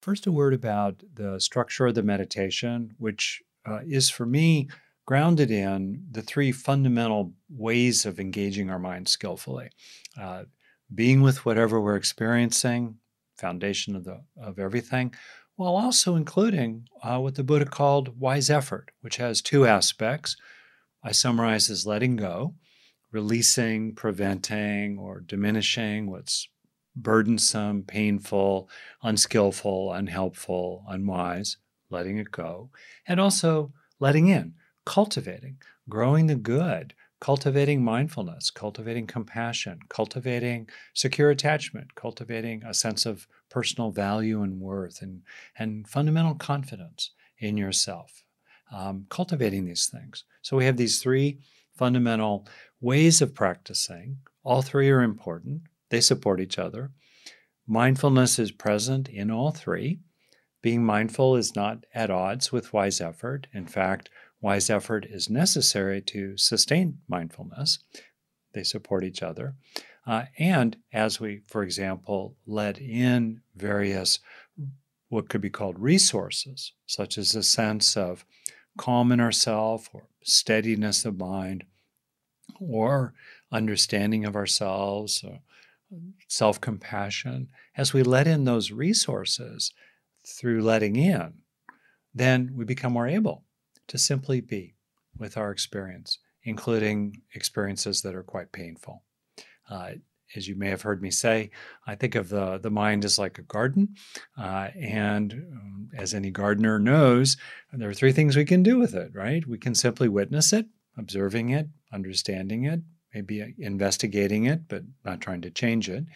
First, a word about the structure of the meditation, which is for me grounded in the three fundamental ways of engaging our mind skillfully. Uh, Being with whatever we're experiencing, foundation of everything, while also including what the Buddha called wise effort, which has two aspects. I summarize as letting go, releasing, preventing, or diminishing what's burdensome, painful, unskillful, unhelpful, unwise, letting it go, and also letting in, cultivating, growing the good, cultivating mindfulness, cultivating compassion, cultivating secure attachment, cultivating a sense of personal value and worth and fundamental confidence in yourself. Cultivating these things. So we have these three fundamental ways of practicing. All three are important. They support each other. Mindfulness is present in all three. Being mindful is not at odds with wise effort. In fact, wise effort is necessary to sustain mindfulness. They support each other. And as we, for example, let in various what could be called resources, such as a sense of calm in ourself or steadiness of mind or understanding of ourselves, or self-compassion, as we let in those resources through letting in, then we become more able to simply be with our experience, including experiences that are quite painful. As you may have heard me say, I think of the mind as like a garden. And as any gardener knows, there are three things we can do with it, right? We can simply witness it, observing it, understanding it, maybe investigating it, but not trying to change it.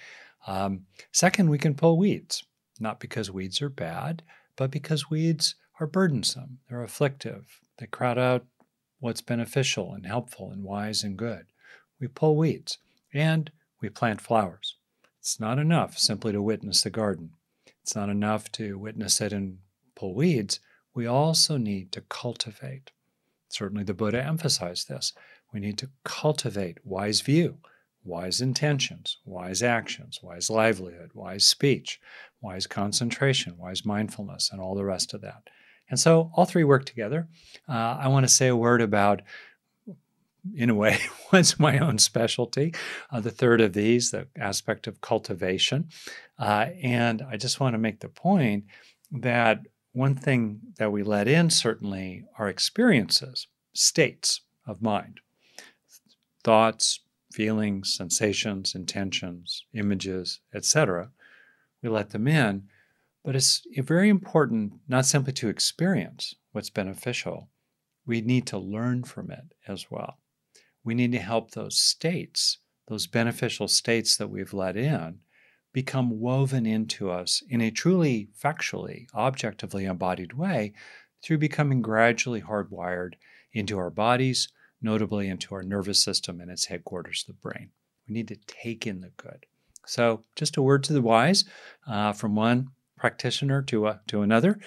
Second, we can pull weeds, not because weeds are bad, but because weeds are burdensome. They're afflictive. They crowd out what's beneficial and helpful and wise and good. We pull weeds and we plant flowers. It's not enough simply to witness the garden. It's not enough to witness it and pull weeds. We also need to cultivate. Certainly the Buddha emphasized this. We need to cultivate wise view, wise intentions, wise actions, wise livelihood, wise speech, wise concentration, wise mindfulness, and all the rest of that. And so all three work together. I want to say a word about, in a way, what's my own specialty. The third of these, the aspect of cultivation. And I just want to make the point that one thing that we let in certainly are experiences, states of mind, thoughts, feelings, sensations, intentions, images, etc. We let them in, but it's very important not simply to experience what's beneficial. We need to learn from it as well. We need to help those states, those beneficial states that we've let in, become woven into us in a truly factually, objectively embodied way through becoming gradually hardwired into our bodies, notably into our nervous system and its headquarters, the brain. We need to take in the good. So just a word to the wise from one practitioner to another.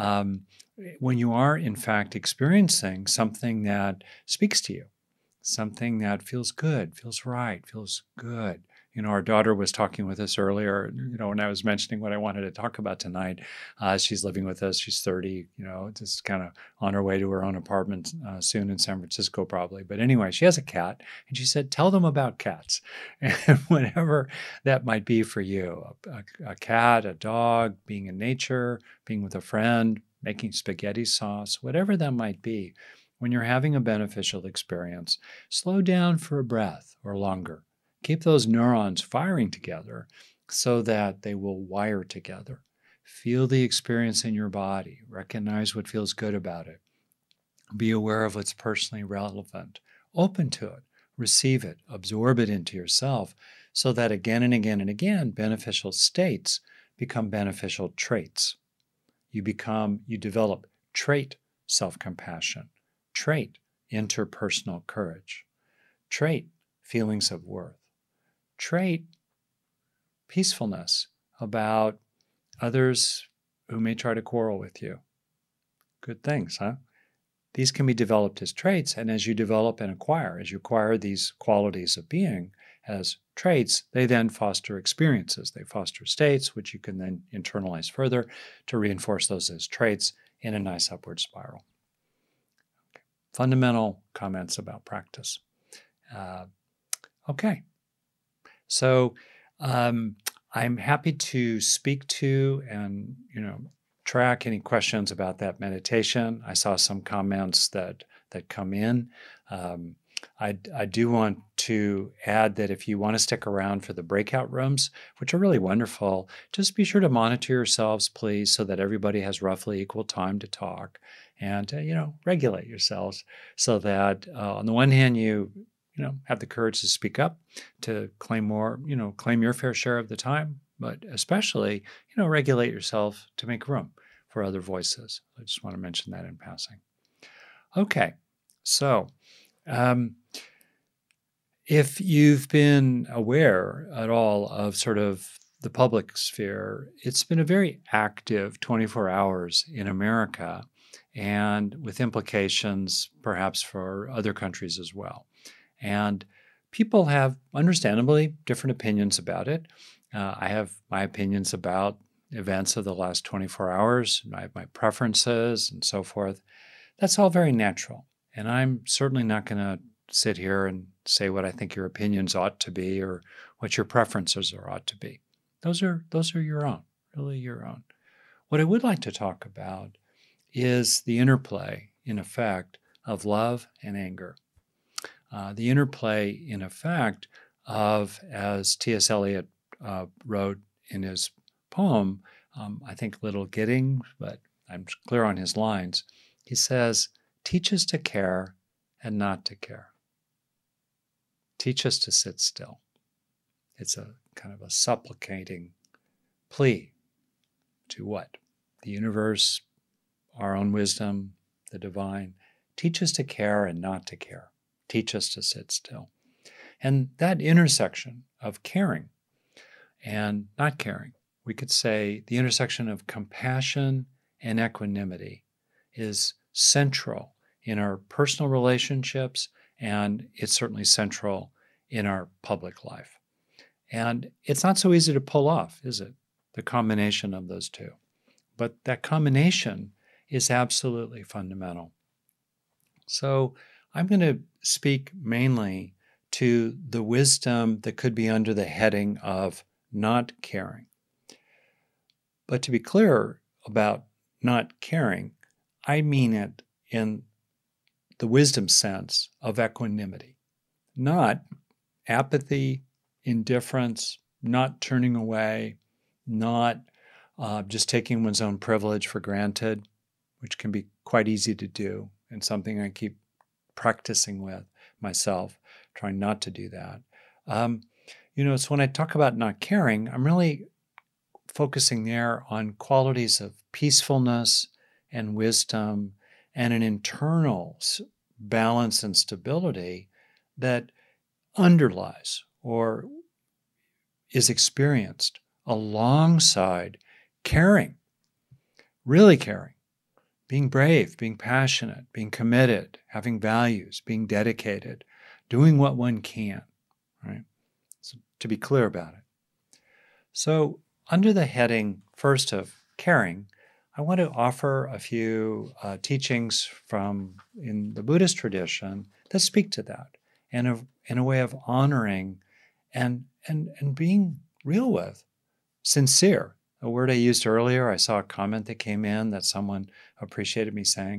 When you are, in fact, experiencing something that speaks to you, something that feels good, feels right, feels good. Our daughter was talking with us earlier, when I was mentioning what I wanted to talk about tonight. She's living with us. She's 30, just kind of on her way to her own apartment soon in San Francisco, probably. But anyway, she has a cat, and she said, tell them about cats. And whatever that might be for you, a cat, a dog, being in nature, being with a friend, making spaghetti sauce, whatever that might be. When you're having a beneficial experience, slow down for a breath or longer. Keep those neurons firing together so that they will wire together. Feel the experience in your body. Recognize what feels good about it. Be aware of what's personally relevant. Open to it. Receive it. Absorb it into yourself so that again and again and again, beneficial states become beneficial traits. You develop trait self-compassion, trait interpersonal courage, trait feelings of worth, trait peacefulness about others who may try to quarrel with you. Good things, huh? These can be developed as traits, and as you develop and acquire, as you acquire these qualities of being, as traits, they then foster experiences. They foster states, which you can then internalize further to reinforce those as traits in a nice upward spiral. Okay. Fundamental comments about practice. Okay. So I'm happy to speak to and, track any questions about that meditation. I saw some comments that come in. I do want to add that if you want to stick around for the breakout rooms, which are really wonderful, just be sure to monitor yourselves, please, so that everybody has roughly equal time to talk, and regulate yourselves so that on the one hand you have the courage to speak up, to claim your fair share of the time, but especially regulate yourself to make room for other voices. I just want to mention that in passing. Okay, so if you've been aware at all of sort of the public sphere, it's been a very active 24 hours in America, and with implications perhaps for other countries as well. And people have understandably different opinions about it. I have my opinions about events of the last 24 hours. I have my preferences and so forth. That's all very natural. And I'm certainly not going to sit here and say what I think your opinions ought to be or what your preferences ought to be. Those are your own, really your own. What I would like to talk about is the interplay, in effect, of love and anger. The interplay, in effect, of, as T.S. Eliot wrote in his poem, I think Little Giddings, but I'm clear on his lines. He says, teach us to care and not to care. Teach us to sit still. It's a kind of a supplicating plea to what? The universe, our own wisdom, the divine. Teach us to care and not to care. Teach us to sit still. And that intersection of caring and not caring, we could say the intersection of compassion and equanimity is central in our personal relationships, and it's certainly central in our public life. And it's not so easy to pull off, is it? The combination of those two. But that combination is absolutely fundamental. So I'm going to speak mainly to the wisdom that could be under the heading of not caring. But to be clear about not caring, I mean it in the wisdom sense of equanimity, not apathy, indifference, not turning away, not just taking one's own privilege for granted, which can be quite easy to do and something I keep practicing with myself, trying not to do that. So when I talk about not caring, I'm really focusing there on qualities of peacefulness and wisdom and an internal balance and stability that underlies or is experienced alongside caring, really caring, being brave, being passionate, being committed, having values, being dedicated, doing what one can, right? So to be clear about it. So under the heading first of caring, I want to offer a few teachings from in the Buddhist tradition that speak to that, and in a way of honoring and being real with, sincere. A word I used earlier, I saw a comment that came in that someone appreciated me saying,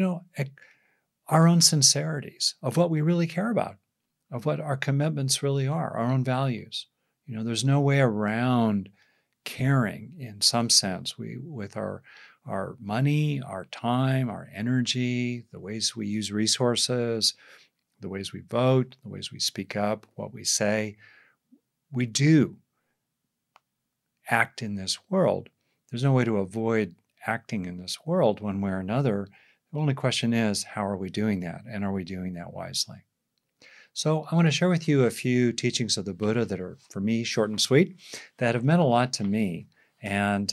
our own sincerities of what we really care about, of what our commitments really are, our own values. There's no way around caring in some sense. With our money, our time, our energy, the ways we use resources, the ways we vote, the ways we speak up, what we say, we do act in this world. There's no way to avoid acting in this world one way or another. The only question is, how are we doing that? And are we doing that wisely? So I want to share with you a few teachings of the Buddha that are, for me, short and sweet, that have meant a lot to me. And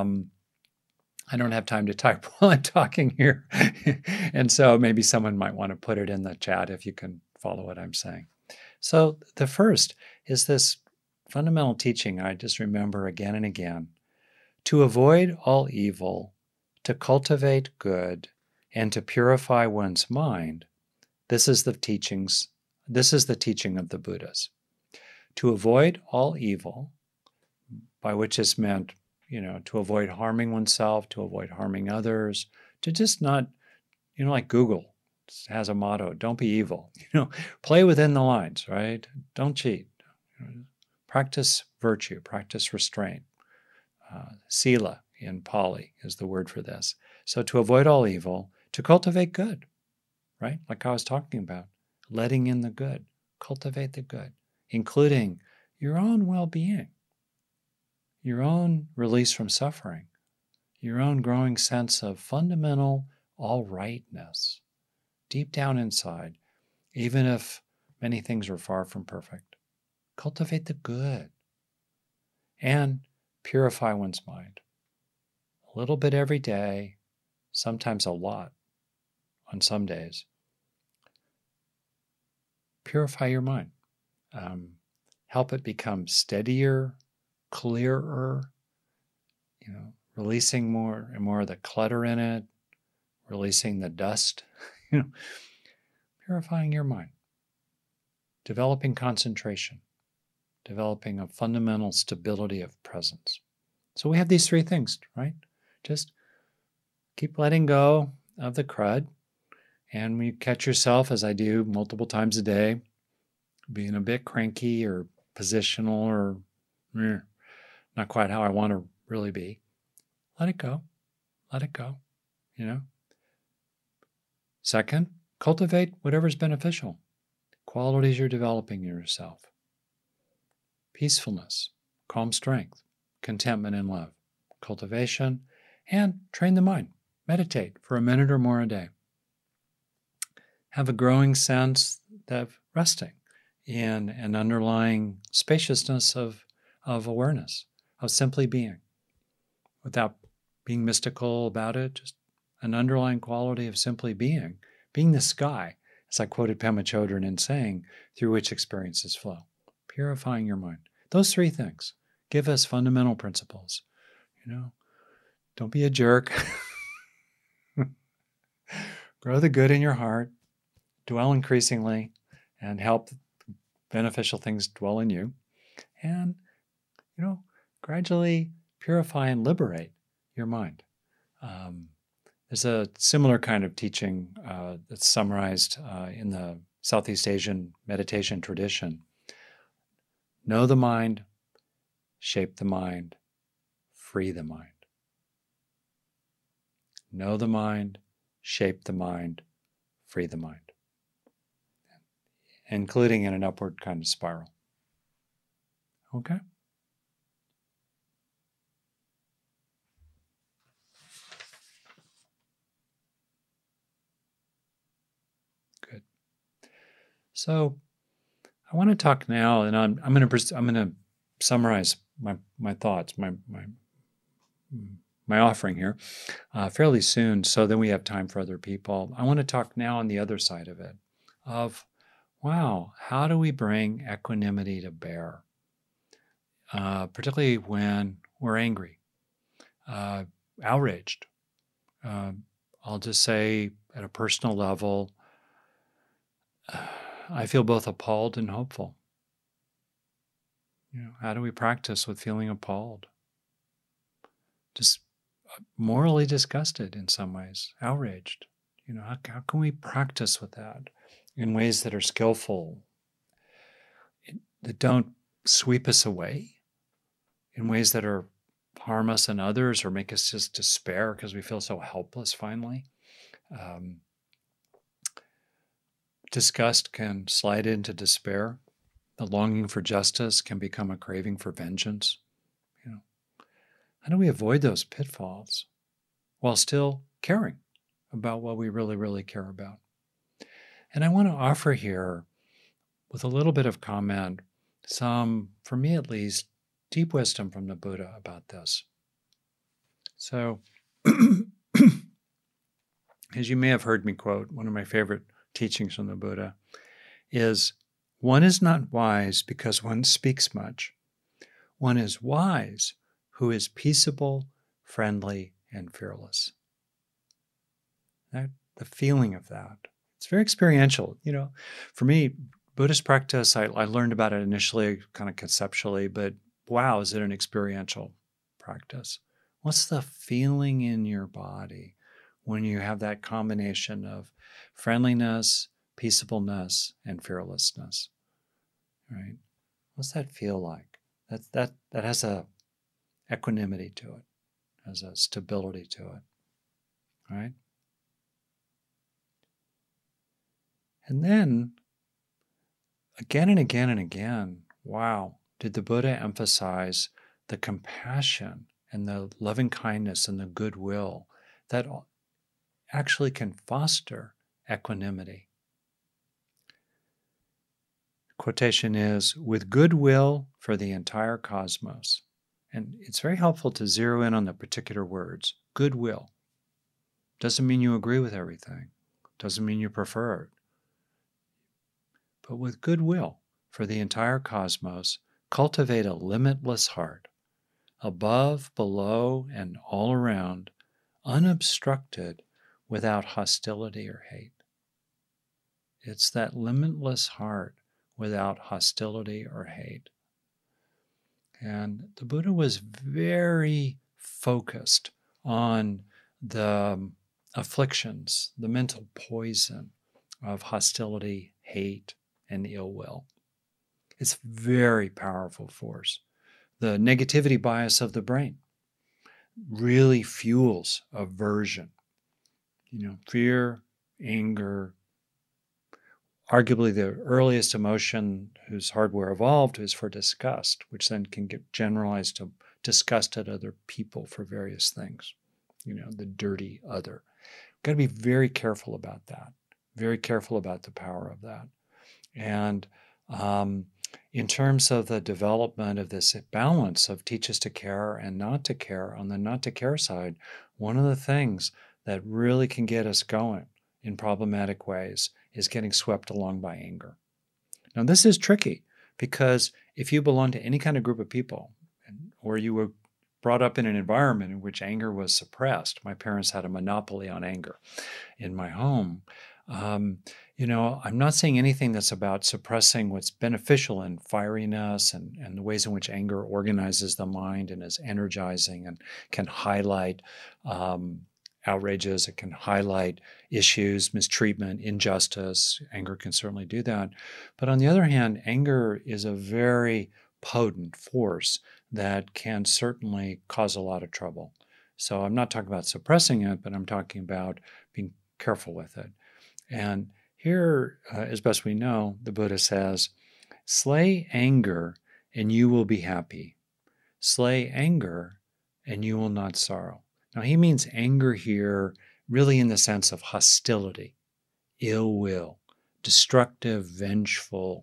I don't have time to type while I'm talking here. And so maybe someone might want to put it in the chat if you can follow what I'm saying. So the first is this fundamental teaching I just remember again and again: to avoid all evil, to cultivate good, and to purify one's mind. This is the teaching of the Buddhas. To avoid all evil, by which is meant, to avoid harming oneself, to avoid harming others, to just not, like Google has a motto: don't be evil. Play within the lines, right? Don't cheat. Practice virtue, practice restraint. Sila in Pali is the word for this. So to avoid all evil, to cultivate good, right? Like I was talking about, letting in the good, cultivate the good, including your own well-being, your own release from suffering, your own growing sense of fundamental all rightness deep down inside, even if many things are far from perfect. Cultivate the good and purify one's mind. A little bit every day, sometimes a lot on some days. Purify your mind. Help it become steadier, clearer, releasing more and more of the clutter in it, releasing the dust, purifying your mind, developing concentration, developing a fundamental stability of presence. So we have these three things, right? Just keep letting go of the crud. And when you catch yourself, as I do multiple times a day, being a bit cranky or positional or not quite how I want to really be, let it go. Let it go, Second, cultivate whatever's beneficial, qualities you're developing in yourself. Peacefulness, calm strength, contentment and love, cultivation, and train the mind. Meditate for a minute or more a day. Have a growing sense of resting in an underlying spaciousness of awareness, of simply being, without being mystical about it, just an underlying quality of simply being the sky, as I quoted Pema Chodron in saying, through which experiences flow. Purifying your mind. Those three things give us fundamental principles. Don't be a jerk. Grow the good in your heart. Dwell increasingly and help beneficial things dwell in you. And, gradually purify and liberate your mind. There's a similar kind of teaching that's summarized in the Southeast Asian meditation tradition. Know the mind, shape the mind, free the mind. Know the mind, shape the mind, free the mind. Including in an upward kind of spiral. Okay? Good. So I want to talk now, and I'm going to summarize my thoughts, my offering here fairly soon, so then we have time for other people. I want to talk now on the other side of it, of wow, how do we bring equanimity to bear, particularly when we're angry, outraged. I'll just say at a personal level, I feel both appalled and hopeful. How do we practice with feeling appalled? Just morally disgusted in some ways, outraged. How can we practice with that in ways that are skillful, that don't sweep us away, in ways that are harm us and others or make us just despair because we feel so helpless finally? Disgust can slide into despair. The longing for justice can become a craving for vengeance. How do we avoid those pitfalls while still caring about what we really, really care about? And I want to offer here, with a little bit of comment, some, for me at least, deep wisdom from the Buddha about this. So, as you may have heard me quote, one of my favorite teachings from the Buddha is, One is not wise because one speaks much. One is wise who is peaceable, friendly, and fearless. The feeling of that. It's very experiential. For me, Buddhist practice, I learned about it initially kind of conceptually, but wow, is it an experiential practice? What's the feeling in your body when you have that combination of friendliness, peaceableness, and fearlessness? Right? What's that feel like? That has a equanimity to it, has a stability to it. Right? And then, again and again and again, wow, did the Buddha emphasize the compassion and the loving kindness and the goodwill that actually can foster equanimity. Quotation is, with goodwill for the entire cosmos. And it's very helpful to zero in on the particular words. Goodwill. Doesn't mean you agree with everything. Doesn't mean you prefer it. But with goodwill for the entire cosmos, cultivate a limitless heart, above, below, and all around, unobstructed, without hostility or hate. It's that limitless heart without hostility or hate. And the Buddha was very focused on the afflictions, the mental poison of hostility, hate, and ill will. It's a very powerful force. The negativity bias of the brain really fuels aversion. Fear, anger. Arguably, the earliest emotion whose hardware evolved is for disgust, which then can get generalized to disgust at other people for various things. The dirty other. We've got to be very careful about that. Very careful about the power of that. And in terms of the development of this balance of teach us to care and not to care, on the not to care side, one of the things that really can get us going in problematic ways is getting swept along by anger. Now, this is tricky because if you belong to any kind of group of people, or you were brought up in an environment in which anger was suppressed, my parents had a monopoly on anger in my home. I'm not saying anything that's about suppressing what's beneficial in fieriness and the ways in which anger organizes the mind and is energizing and can highlight outrages. It can highlight issues, mistreatment, injustice. Anger can certainly do that. But on the other hand, anger is a very potent force that can certainly cause a lot of trouble. So I'm not talking about suppressing it, but I'm talking about being careful with it. And here, as best we know, the Buddha says, slay anger and you will be happy. Slay anger and you will not sorrow. Now, he means anger here really in the sense of hostility, ill will, destructive, vengeful.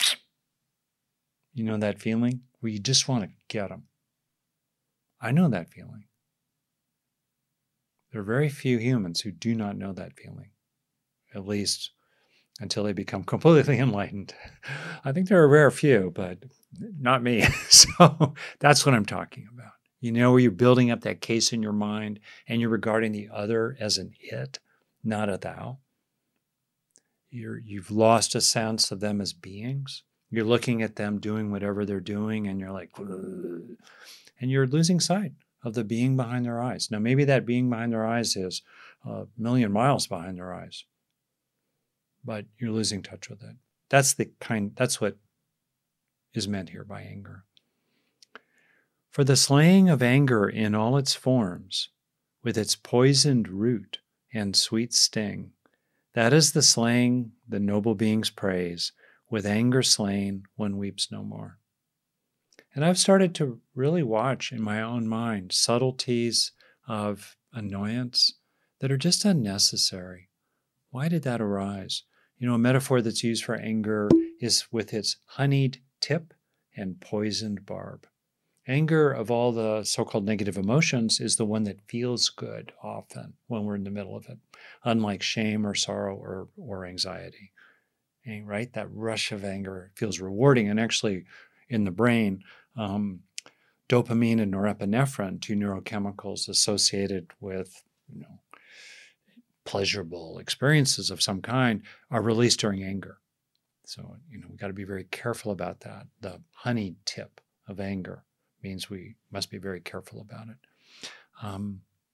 You know that feeling where you just want to get them? I know that feeling. There are very few humans who do not know that feeling, at least until they become completely enlightened. I think there are a rare few, but not me. So that's what I'm talking about. Where you're building up that case in your mind and you're regarding the other as an it, not a thou. You've lost a sense of them as beings. You're looking at them doing whatever they're doing and you're like, ugh, and you're losing sight of the being behind their eyes. Now, maybe that being behind their eyes is a million miles behind their eyes, but you're losing touch with it. That's what is meant here by anger. For the slaying of anger in all its forms, with its poisoned root and sweet sting, that is the slaying the noble beings praise. With anger slain, one weeps no more. And I've started to really watch in my own mind subtleties of annoyance that are just unnecessary. Why did that arise? A metaphor that's used for anger is with its honeyed tip and poisoned barb. Anger, of all the so-called negative emotions, is the one that feels good often when we're in the middle of it, unlike shame or sorrow or anxiety. right? That rush of anger feels rewarding. And actually, in the brain, dopamine and norepinephrine, two neurochemicals associated with, pleasurable experiences of some kind, are released during anger. So, we got to be very careful about that. The honey tip of anger means we must be very careful about it.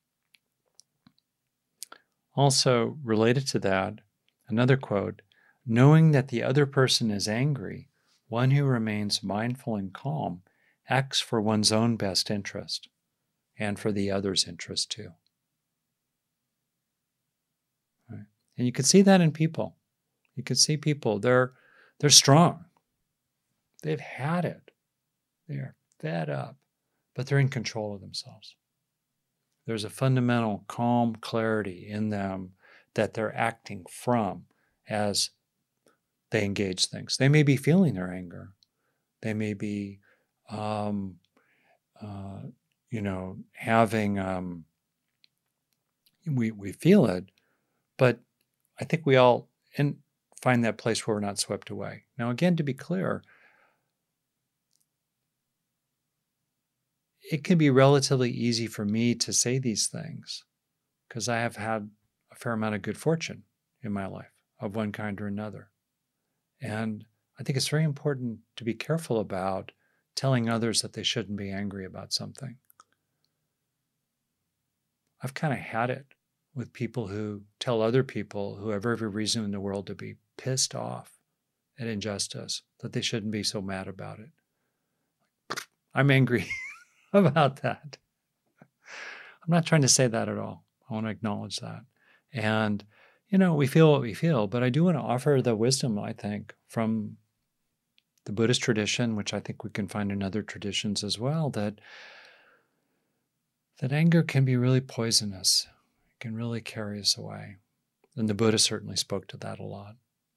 Also, related to that, another quote, knowing that the other person is angry, one who remains mindful and calm acts for one's own best interest and for the other's interest too. Right? And you can see that in people. You can see people, they're strong. They've had it. They're fed up, but they're in control of themselves. There's a fundamental calm clarity in them that they're acting from as they engage things. They may be feeling their anger. They may be, having, we feel it, but I think we all find that place where we're not swept away. Now, again, to be clear, it can be relatively easy for me to say these things because I have had a fair amount of good fortune in my life of one kind or another. And I think it's very important to be careful about telling others that they shouldn't be angry about something. I've kind of had it with people who tell other people who have every reason in the world to be pissed off at injustice that they shouldn't be so mad about it. I'm angry about that. I'm not trying to say that at all. I want to acknowledge that. And, we feel what we feel, but I do want to offer the wisdom, I think, from the Buddhist tradition, which I think we can find in other traditions as well, that anger can be really poisonous. It can really carry us away. And the Buddha certainly spoke to that a lot.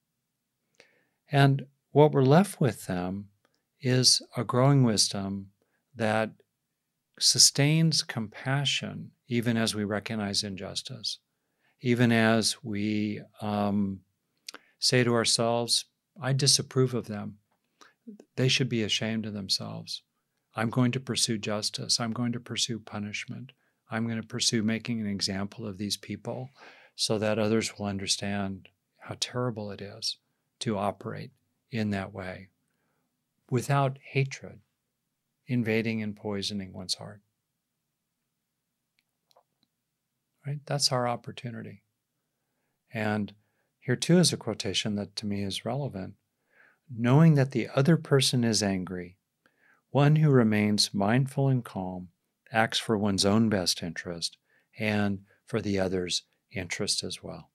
And what we're left with then is a growing wisdom that sustains compassion even as we recognize injustice, even as we say to ourselves, I disapprove of them. They should be ashamed of themselves. I'm going to pursue justice. I'm going to pursue punishment. I'm going to pursue making an example of these people so that others will understand how terrible it is to operate in that way without hatred invading and poisoning one's heart. Right? That's our opportunity. And here too is a quotation that to me is relevant. Knowing that the other person is angry, one who remains mindful and calm acts for one's own best interest and for the other's interest as well.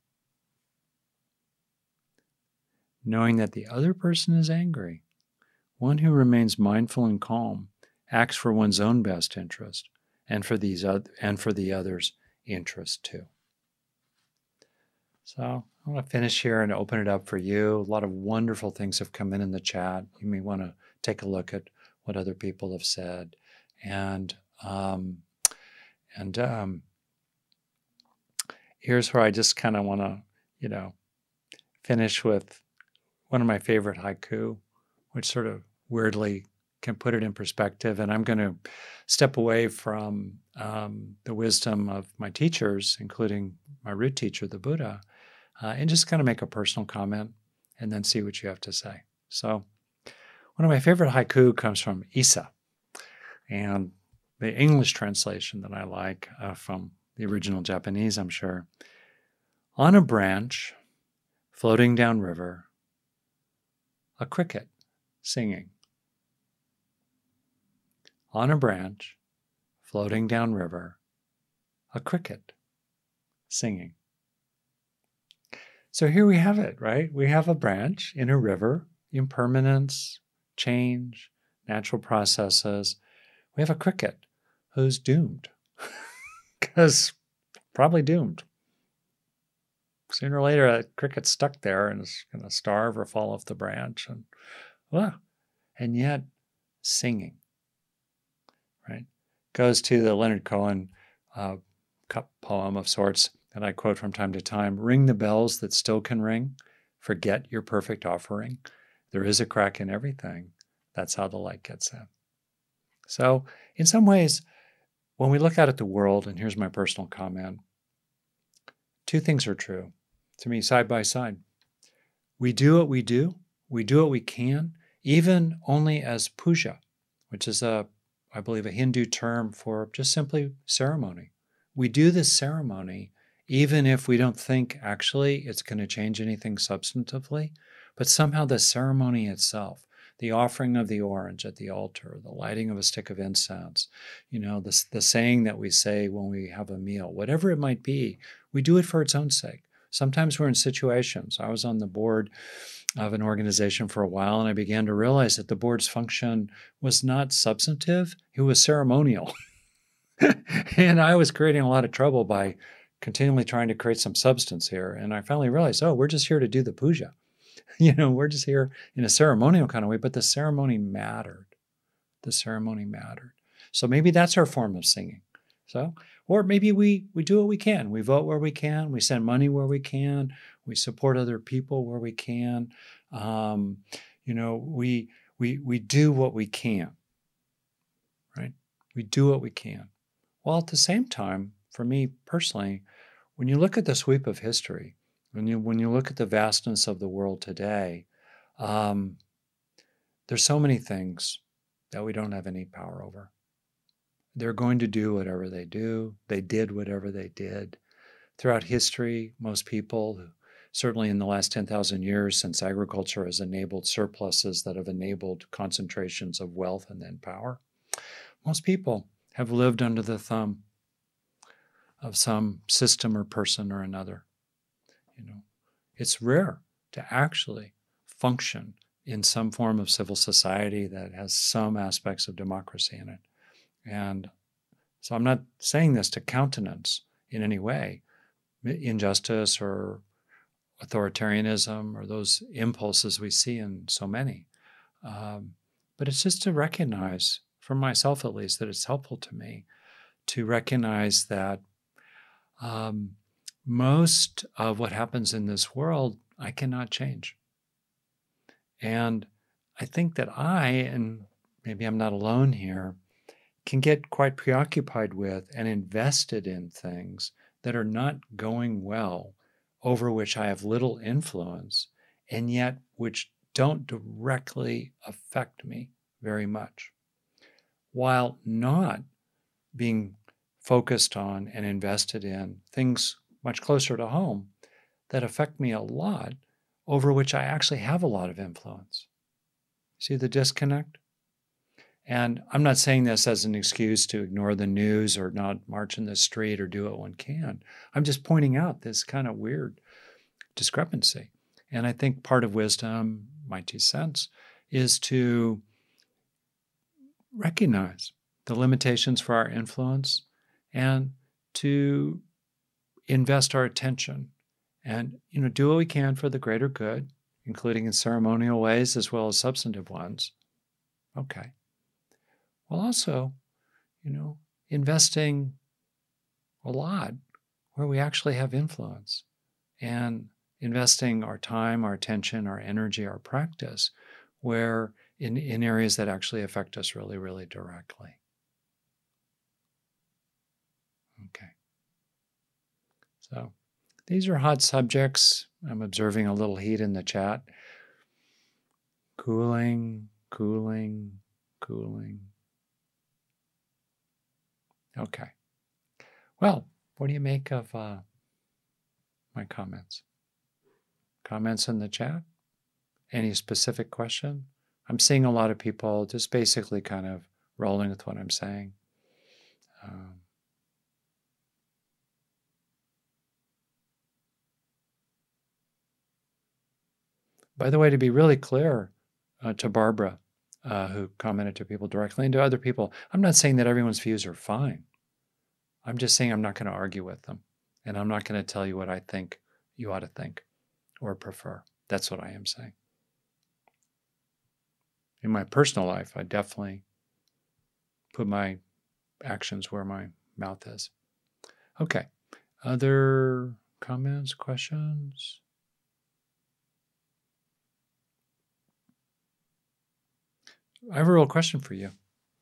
Knowing that the other person is angry, one who remains mindful and calm acts for one's own best interest and for the other's interest too. So I want to finish here and open it up for you. A lot of wonderful things have come in the chat. You may want to take a look at what other people have said. And here's where I just kind of want to, finish with one of my favorite haiku, which sort of weirdly can put it in perspective. And I'm going to step away from the wisdom of my teachers, including my root teacher, the Buddha, and just kind of make a personal comment and then see what you have to say. So one of my favorite haiku comes from Issa. And the English translation that I like from the original Japanese, I'm sure. On a branch, floating down river, a cricket singing. On a branch, floating down river, a cricket singing. So here we have it, right? We have a branch in a river, impermanence, change, natural processes. We have a cricket who's doomed, because probably doomed. Sooner or later, a cricket's stuck there and is going to starve or fall off the branch. And yet, singing, right? Goes to the Leonard Cohen poem of sorts that I quote from time to time. Ring the bells that still can ring, forget your perfect offering. There is a crack in everything. That's how the light gets in. So, in some ways, when we look out at the world, and here's my personal comment, two things are true to me side by side. We do what we do what we can, even only as puja, which is I believe, a Hindu term for just simply ceremony. We do this ceremony even if we don't think actually it's going to change anything substantively, but somehow the ceremony itself, the offering of the orange at the altar, the lighting of a stick of incense, the saying that we say when we have a meal, whatever it might be, we do it for its own sake. Sometimes we're in situations. I was on the board of an organization for a while, and I began to realize that the board's function was not substantive, it was ceremonial. And I was creating a lot of trouble by continually trying to create some substance here. And I finally realized, we're just here to do the puja. We're just here in a ceremonial kind of way, but the ceremony mattered. The ceremony mattered. So maybe that's our form of singing. Or maybe we do what we can. We vote where we can. We send money where we can. We support other people where we can. We do what we can, right? We do what we can. Well, at the same time, for me personally, when you look at the sweep of history, when you look at the vastness of the world today, there's so many things that we don't have any power over. They're going to do whatever they do. They did whatever they did. Throughout history, most people, certainly in the last 10,000 years since agriculture has enabled surpluses that have enabled concentrations of wealth and then power, most people have lived under the thumb of some system or person or another. It's rare to actually function in some form of civil society that has some aspects of democracy in it. And so I'm not saying this to countenance in any way injustice or authoritarianism or those impulses we see in so many. But it's just to recognize, for myself at least, that it's helpful to me to recognize that most of what happens in this world, I cannot change. And I think that and maybe I'm not alone here, can get quite preoccupied with and invested in things that are not going well, over which I have little influence, and yet which don't directly affect me very much, while not being focused on and invested in things much closer to home that affect me a lot, over which I actually have a lot of influence. See the disconnect? And I'm not saying this as an excuse to ignore the news or not march in the street or do what one can. I'm just pointing out this kind of weird discrepancy. And I think part of wisdom, my 2 cents, is to recognize the limitations for our influence and to invest our attention and do what we can for the greater good, including in ceremonial ways as well as substantive ones. Okay. Well, also, investing a lot where we actually have influence and investing our time, our attention, our energy, our practice where in areas that actually affect us really, really directly. Okay. So these are hot subjects. I'm observing a little heat in the chat. Cooling, cooling, cooling. Okay. Well, what do you make of my comments? Comments in the chat? Any specific question? I'm seeing a lot of people just basically kind of rolling with what I'm saying. By the way, to be really clear to Barbara, who commented to people directly and to other people, I'm not saying that everyone's views are fine. I'm just saying I'm not going to argue with them. And I'm not going to tell you what I think you ought to think or prefer. That's what I am saying. In my personal life, I definitely put my actions where my mouth is. Okay. Other comments, questions? I have a real question for you.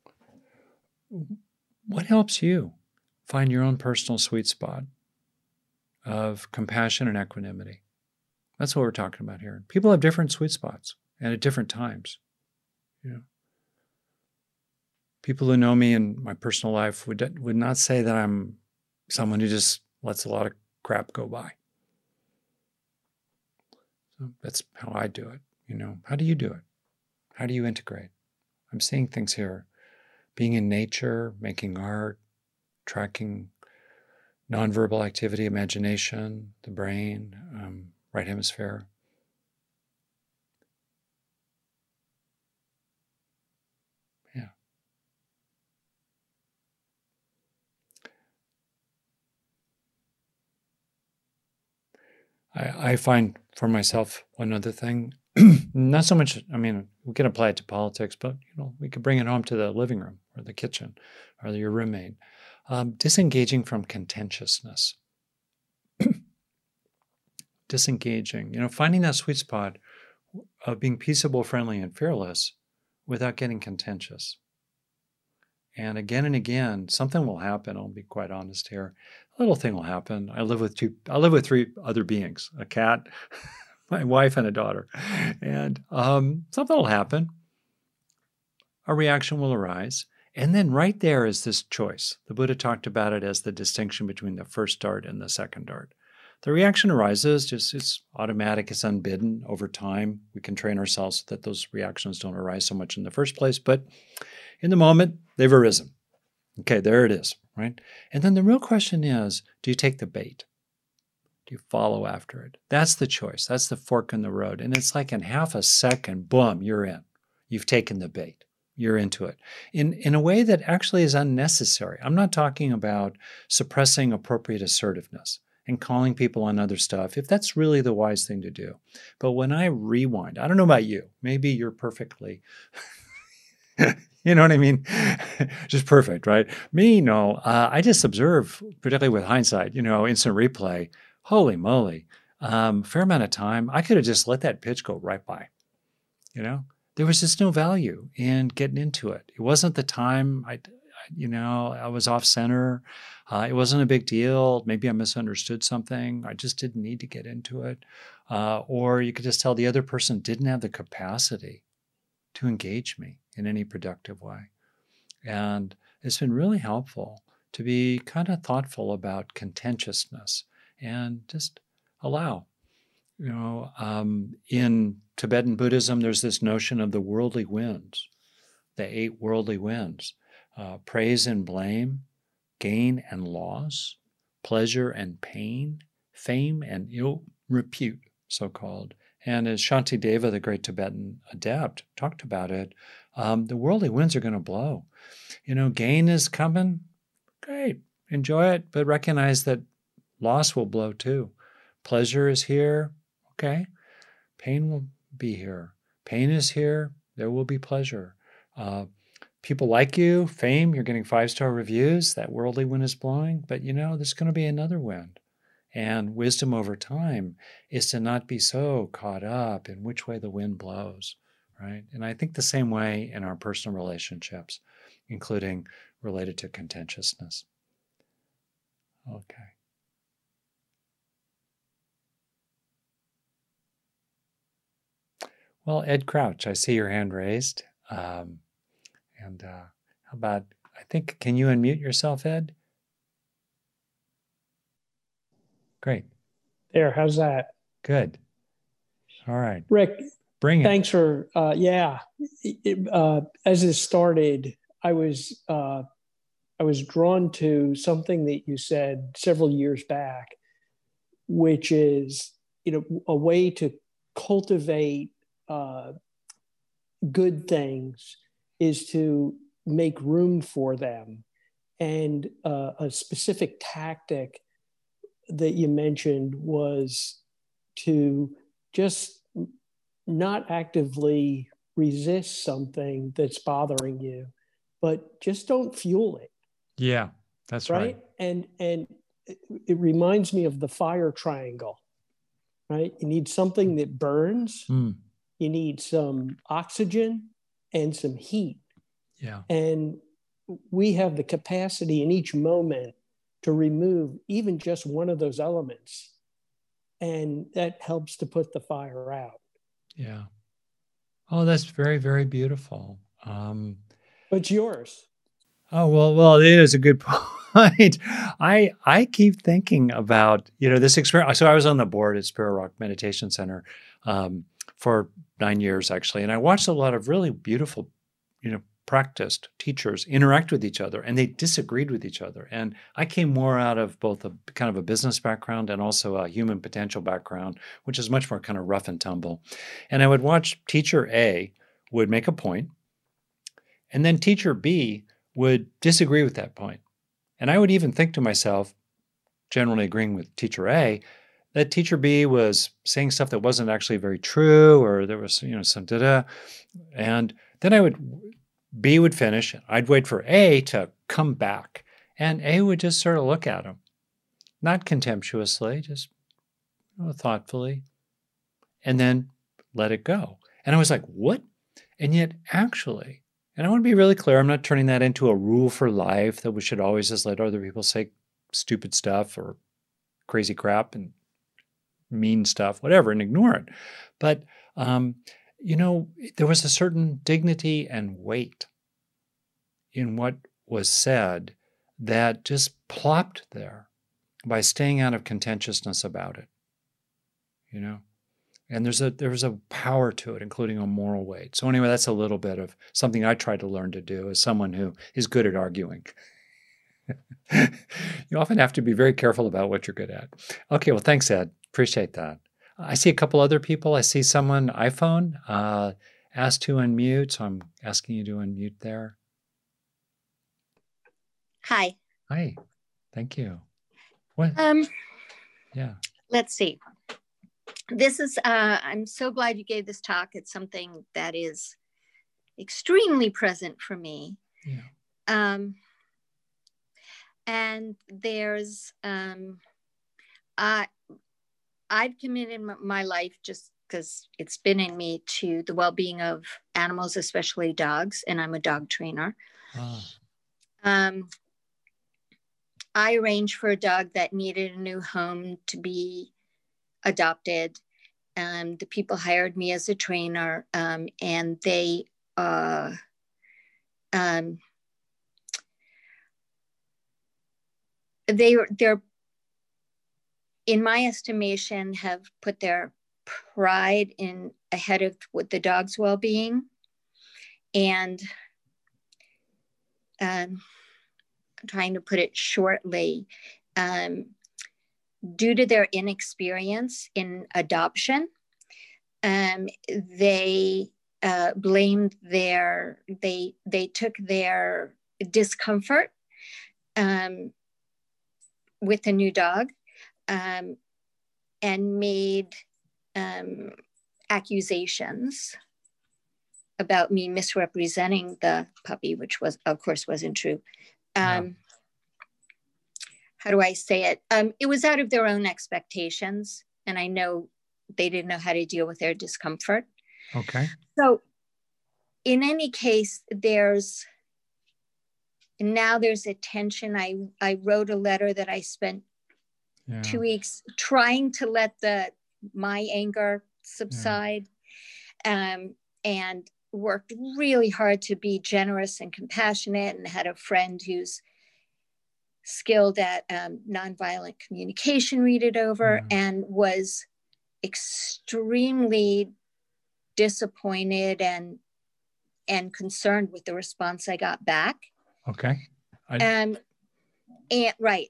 What helps you find your own personal sweet spot of compassion and equanimity? That's what we're talking about here. People have different sweet spots and at different times. You know, people who know me in my personal life would not say that I'm someone who just lets a lot of crap go by. So that's how I do it. You know, how do you do it? How do you integrate? I'm seeing things here. Being in nature, making art, tracking nonverbal activity, imagination, the brain, right hemisphere. Yeah. I find for myself one other thing, not so much, I mean, we can apply it to politics, but we could bring it home to the living room or the kitchen or your roommate. Disengaging from contentiousness. Disengaging, finding that sweet spot of being peaceable, friendly, and fearless without getting contentious. And again, something will happen. I'll be quite honest here. A little thing will happen. I live with 3 other beings, a cat, my wife, and a daughter. And something will happen. A reaction will arise. And then right there is this choice. The Buddha talked about it as the distinction between the first dart and the second dart. The reaction arises, it's automatic, it's unbidden. Over time, we can train ourselves so that those reactions don't arise so much in the first place. But in the moment, they've arisen. Okay, there it is, right? And then the real question is, do you take the bait? Do you follow after it? That's the choice. That's the fork in the road. And it's like in half a second, boom, you're in. You've taken the bait. You're into it in a way that actually is unnecessary. I'm not talking about suppressing appropriate assertiveness and calling people on other stuff, if that's really the wise thing to do. But when I rewind, I don't know about you, maybe you're perfectly, you know what I mean? Just perfect, right? Me, no. I just observe, particularly with hindsight, instant replay, holy moly, fair amount of time. I could have just let that pitch go right by, There was just no value in getting into it. It wasn't the time. I was off center. It wasn't a big deal. Maybe I misunderstood something. I just didn't need to get into it. Or you could just tell the other person didn't have the capacity to engage me in any productive way. And it's been really helpful to be kind of thoughtful about contentiousness and just allow. In Tibetan Buddhism, there's this notion of the worldly winds, the 8 worldly winds, praise and blame, gain and loss, pleasure and pain, fame and ill repute, so-called. And as Shantideva, the great Tibetan adept, talked about it, the worldly winds are going to blow. Gain is coming, great, enjoy it, but recognize that loss will blow too. Pleasure is here, okay, pain will be here. Pain is here, there will be pleasure. People like you, fame, you're getting 5-star reviews, that worldly wind is blowing, but there's going to be another wind. And wisdom over time is to not be so caught up in which way the wind blows, right? And I think the same way in our personal relationships, including related to contentiousness. Okay. Well, Ed Crouch, I see your hand raised. How about, can you unmute yourself, Ed? Great. There, how's that? Good. All right. Rick, bring it. Thanks for, as it started, I was drawn to something that you said several years back, which is, a way to cultivate good things is to make room for them. And a specific tactic that you mentioned was to just not actively resist something that's bothering you, but just don't fuel it. Yeah, that's right. And it reminds me of the fire triangle, right? You need something that burns. You need some oxygen and some heat. Yeah. And we have the capacity in each moment to remove even just one of those elements. And that helps to put the fire out. Yeah. Oh, that's very, very beautiful. But yours. Oh, well, it is a good point. I keep thinking about, this experience. So I was on the board at Spirit Rock Meditation Center for 9 years, actually. And I watched a lot of really beautiful, practiced teachers interact with each other, and they disagreed with each other. And I came more out of both a kind of a business background and also a human potential background, which is much more kind of rough and tumble. And I would watch teacher A would make a point, and then teacher B would disagree with that point. And I would even think to myself, generally agreeing with teacher A, that teacher B was saying stuff that wasn't actually very true, or there was, some da-da. And then B would finish. I'd wait for A to come back, and A would just sort of look at him, not contemptuously, just thoughtfully, and then let it go. And I was like, what? And yet, actually, and I want to be really clear, I'm not turning that into a rule for life that we should always just let other people say stupid stuff or crazy crap and mean stuff, whatever, and ignore it. But there was a certain dignity and weight in what was said that just plopped there by staying out of contentiousness about it, And there was a power to it, including a moral weight. So anyway, that's a little bit of something I try to learn to do as someone who is good at arguing. You often have to be very careful about what you're good at. Okay, well, thanks, Ed. Appreciate that. I see a couple other people. I see someone, iPhone, asked to unmute, so I'm asking you to unmute there. Hi. Hi. Thank you. What? Yeah. Let's see. This is, I'm so glad you gave this talk. It's something that is extremely present for me. Yeah. And there's, I've committed my life just because it's been in me to the well-being of animals, especially dogs, and I'm a dog trainer. I arranged for a dog that needed a new home to be adopted. The people hired me as a trainer, and they're, in my estimation, have put their pride in ahead of with the dog's well-being. And I'm trying to put it shortly, due to their inexperience in adoption, they blamed they took their discomfort with the new dog and made accusations about me misrepresenting the puppy, which was, of course, wasn't true. How do I say it? It was out of their own expectations, and I know they didn't know how to deal with their discomfort. Okay. So in any case, there's a tension. I wrote a letter that I spent 2 weeks trying to let my anger subside, and worked really hard to be generous and compassionate, and had a friend who's skilled at nonviolent communication read it over, and was extremely disappointed and concerned with the response I got back. Okay. And right.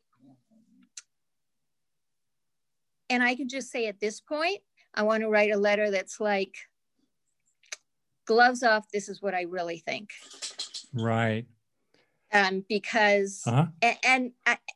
And I can just say at this point, I want to write a letter that's like, gloves off, this is what I really think. Right. Because, and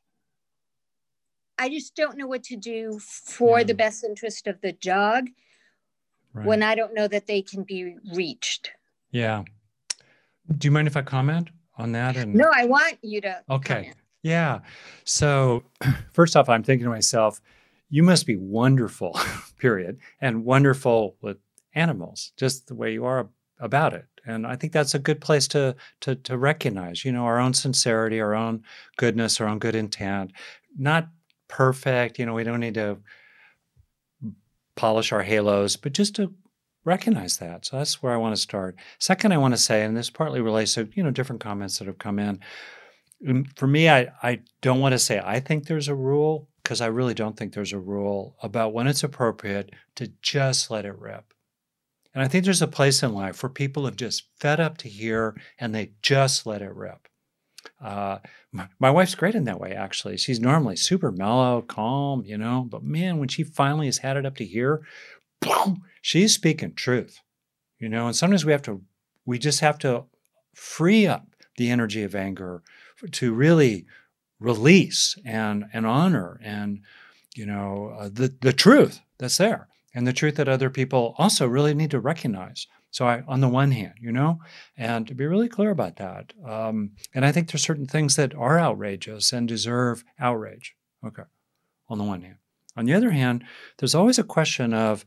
I just don't know what to do for the best interest of the dog when I don't know that they can be reached. Yeah. Do you mind if I comment on that? No, I want you to comment. Yeah. So first off, I'm thinking to myself, you must be wonderful, period, and wonderful with animals, just the way you are about it. And I think that's a good place to recognize, our own sincerity, our own goodness, our own good intent. Not perfect, we don't need to polish our halos, but just to recognize that. So that's where I want to start. Second, I want to say, and this partly relates to, different comments that have come in. For me, I don't want to say I think there's a rule, because I really don't think there's a rule about when it's appropriate to just let it rip. And I think there's a place in life where people have just fed up to hear and they just let it rip. My wife's great in that way, actually. She's normally super mellow, calm, but man, when she finally has had it up to here, boom, she's speaking truth, and sometimes we just have to free up the energy of anger to really release and honor and, the truth that's there, and the truth that other people also really need to recognize. So on the one hand, and to be really clear about that. And I think there's certain things that are outrageous and deserve outrage. Okay. On the one hand. On the other hand, there's always a question of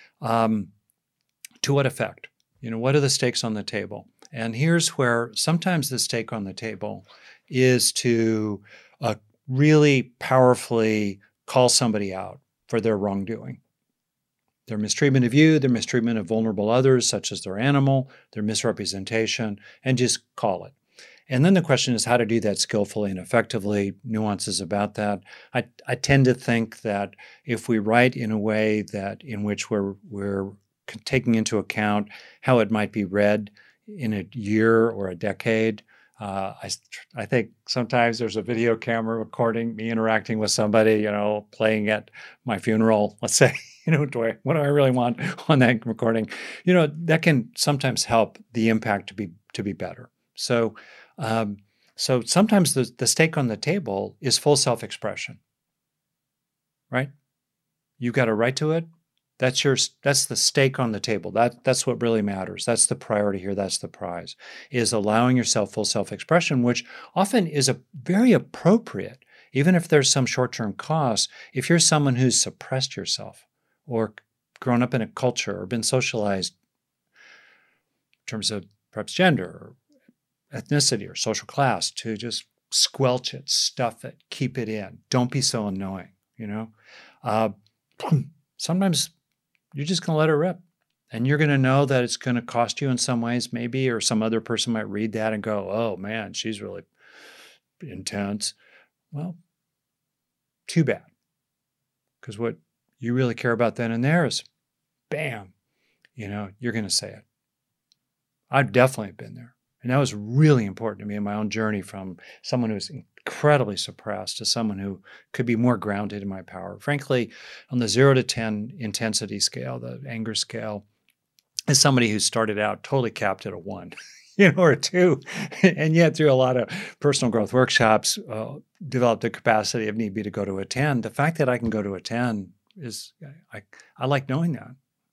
to what effect? What are the stakes on the table? And here's where sometimes the stake on the table is to really powerfully call somebody out for their wrongdoing. Their mistreatment of you, their mistreatment of vulnerable others, such as their animal, their misrepresentation, and just call it. And then the question is how to do that skillfully and effectively, nuances about that. I tend to think that if we write in a way that in which we're taking into account how it might be read in a year or a decade, I think sometimes there's a video camera recording me interacting with somebody, playing at my funeral, let's say, what do I really want on that recording? That can sometimes help the impact to be better. So sometimes the stake on the table is full self-expression, right? You got a right to it. That's the stake on the table. That's what really matters. That's the priority here. That's the prize, is allowing yourself full self-expression, which often is a very appropriate, even if there's some short-term cost. If you're someone who's suppressed yourself or grown up in a culture or been socialized in terms of perhaps gender or ethnicity or social class to just squelch it, stuff it, keep it in, don't be so annoying, sometimes you're just going to let it rip. And you're going to know that it's going to cost you in some ways, maybe, or some other person might read that and go, oh man, she's really intense. Well, too bad. Because what you really care about then and there is, bam, you're going to say it. I've definitely been there. And that was really important to me in my own journey from someone who was incredibly suppressed to someone who could be more grounded in my power. Frankly, on the 0 to 10 intensity scale, the anger scale, as somebody who started out totally capped at a 1, or a 2, and yet through a lot of personal growth workshops, developed the capacity if need be to go to a 10. The fact that I can go to a 10 is, I like knowing that.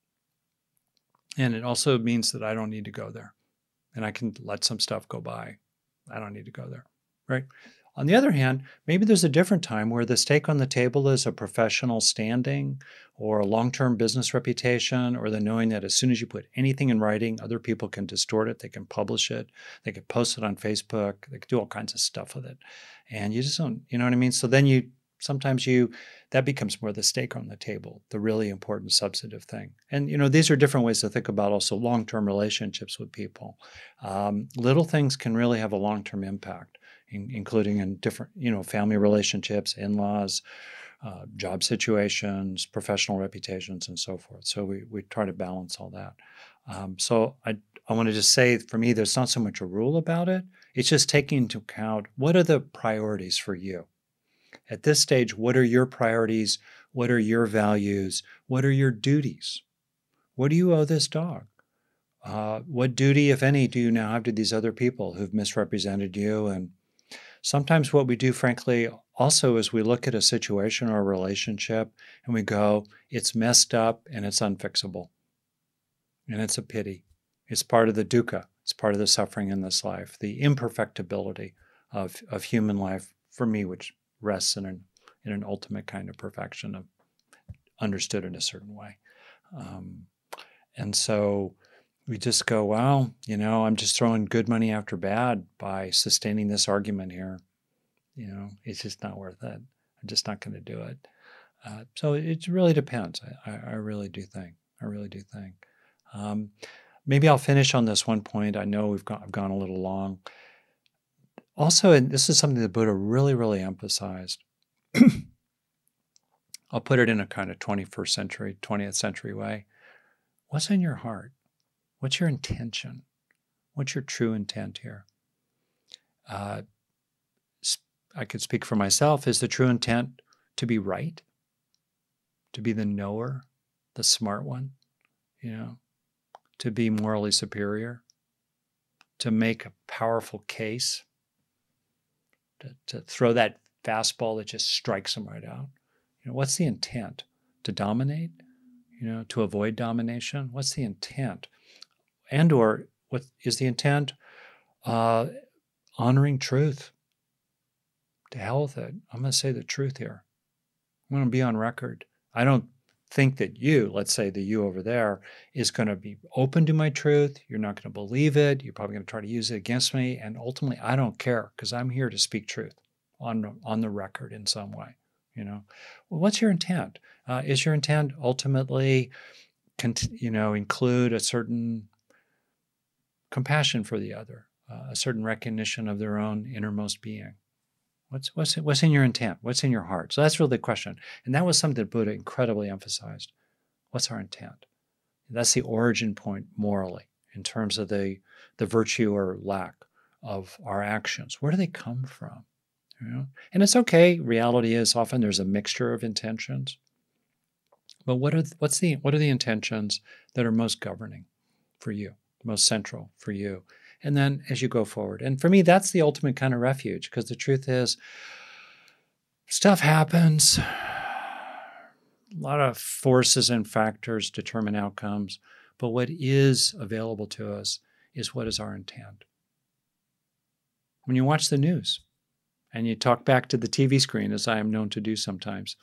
And it also means that I don't need to go there. And I can let some stuff go by. I don't need to go there, right? On the other hand, maybe there's a different time where the stake on the table is a professional standing or a long-term business reputation, or the knowing that as soon as you put anything in writing, other people can distort it, they can publish it, they can post it on Facebook, they can do all kinds of stuff with it. And you just don't, you know what I mean? So then sometimes that becomes more the stake on the table, the really important substantive thing. And, these are different ways to think about also long-term relationships with people. Little things can really have a long-term impact, including in different, family relationships, in-laws, job situations, professional reputations, and so forth. So we try to balance all that. So I want to just say, for me, there's not so much a rule about it. It's just taking into account, what are the priorities for you? At this stage, what are your priorities? What are your values? What are your duties? What do you owe this dog? What duty, if any, do you now have to these other people who've misrepresented you? And sometimes what we do, frankly, also is we look at a situation or a relationship and we go, it's messed up and it's unfixable. And it's a pity. It's part of the dukkha. It's part of the suffering in this life, the imperfectibility of human life, for me, which rests in an ultimate kind of perfection of understood in a certain way. And so we just go, well, I'm just throwing good money after bad by sustaining this argument here. It's just not worth it. I'm just not going to do it. So it really depends. I really do think. Maybe I'll finish on this one point. I know I've gone a little long. Also, and this is something the Buddha really, really emphasized. I'll put it in a kind of 21st century, 20th century way. What's in your heart? What's your intention? What's your true intent here? I could speak for myself. Is the true intent to be right? To be the knower, the smart one? To be morally superior? To make a powerful case? To throw that fastball that just strikes them right out? What's the intent? To dominate? To avoid domination? What's the intent? And or what is the intent? Honoring truth. To hell with it. I'm going to say the truth here. I'm going to be on record. I don't think that you, let's say the you over there, is going to be open to my truth. You're not going to believe it. You're probably going to try to use it against me. And ultimately, I don't care because I'm here to speak truth on the record in some way. Well, what's your intent? Is your intent ultimately, include a certain compassion for the other, a certain recognition of their own innermost being? What's in your intent? What's in your heart? So that's really the question. And that was something that Buddha incredibly emphasized. What's our intent? That's the origin point morally in terms of the virtue or lack of our actions. Where do they come from? And it's okay. Reality is often there's a mixture of intentions. But what are the intentions that are most governing for you, most central for you? And then as you go forward. And for me, that's the ultimate kind of refuge, because the truth is, stuff happens. A lot of forces and factors determine outcomes. But what is available to us is what is our intent. When you watch the news and you talk back to the TV screen, as I am known to do sometimes,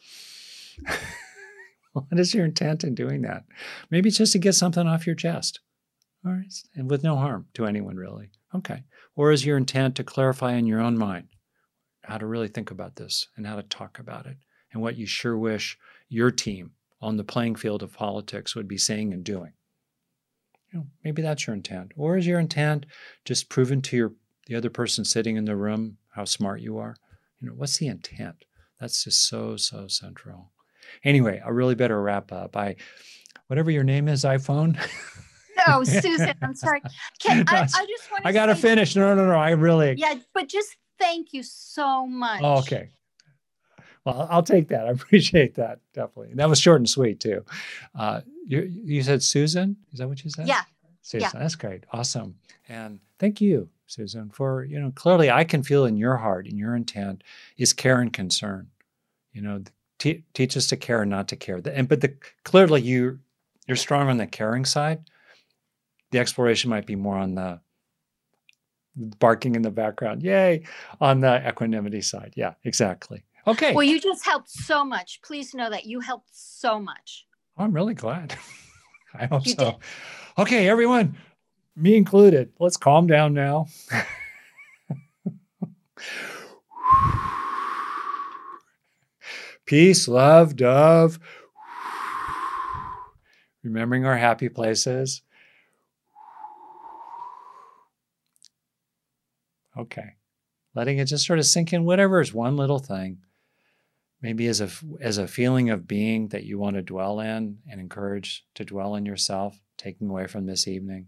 what is your intent in doing that? Maybe it's just to get something off your chest. All right, and with no harm to anyone, really. Okay. Or is your intent to clarify in your own mind how to really think about this and how to talk about it and what you sure wish your team on the playing field of politics would be saying and doing? Maybe that's your intent. Or is your intent just proven to the other person sitting in the room how smart you are? What's the intent? That's just so, so central. Anyway, I really better wrap up. Whatever your name is, iPhone. Oh, Susan, I'm sorry. I just want to I got to finish. No. I really. Yeah, but just thank you so much. Oh, okay. Well, I'll take that. I appreciate that. Definitely. That was short and sweet too. You said Susan? Is that what you said? Yeah. Susan, yeah. That's great. Awesome. And thank you, Susan, for, clearly I can feel in your heart, in your intent is care and concern. Teach us to care and not to care. But clearly you're strong on the caring side. The exploration might be more on the barking in the background. Yay. On the equanimity side. Yeah, exactly. Okay. Well, you just helped so much. Please know that you helped so much. I'm really glad. I hope you so. Did. Okay, everyone, me included. Let's calm down now. Peace, love, dove. Remembering our happy places. Okay. Letting it just sort of sink in, whatever is one little thing. Maybe as a feeling of being that you want to dwell in and encourage to dwell in yourself, taking away from this evening.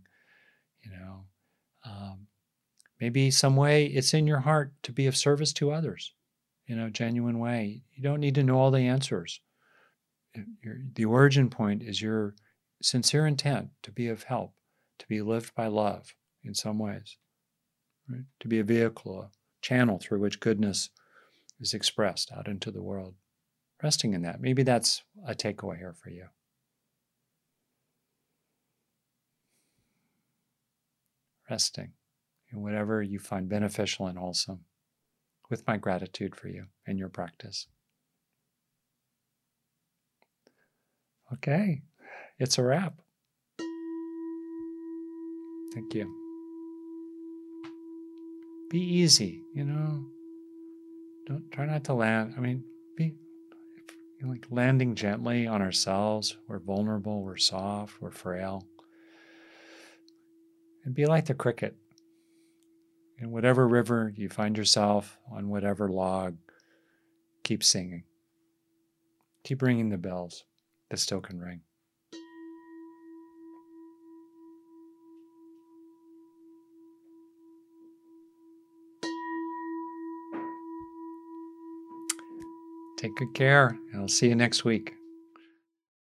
Maybe some way it's in your heart to be of service to others in a genuine way. You don't need to know all the answers. The origin point is your sincere intent to be of help, to be lived by love in some ways, right? To be a vehicle, a channel through which goodness is expressed out into the world. Resting in that. Maybe that's a takeaway here for you. Resting in whatever you find beneficial and wholesome, with my gratitude for you and your practice. Okay, it's a wrap. Thank you. Be easy, Don't try not to land. Be like landing gently on ourselves. We're vulnerable, we're soft, we're frail. And be like the cricket. In whatever river you find yourself, on whatever log, keep singing. Keep ringing the bells that still can ring. Take good care, and I'll see you next week.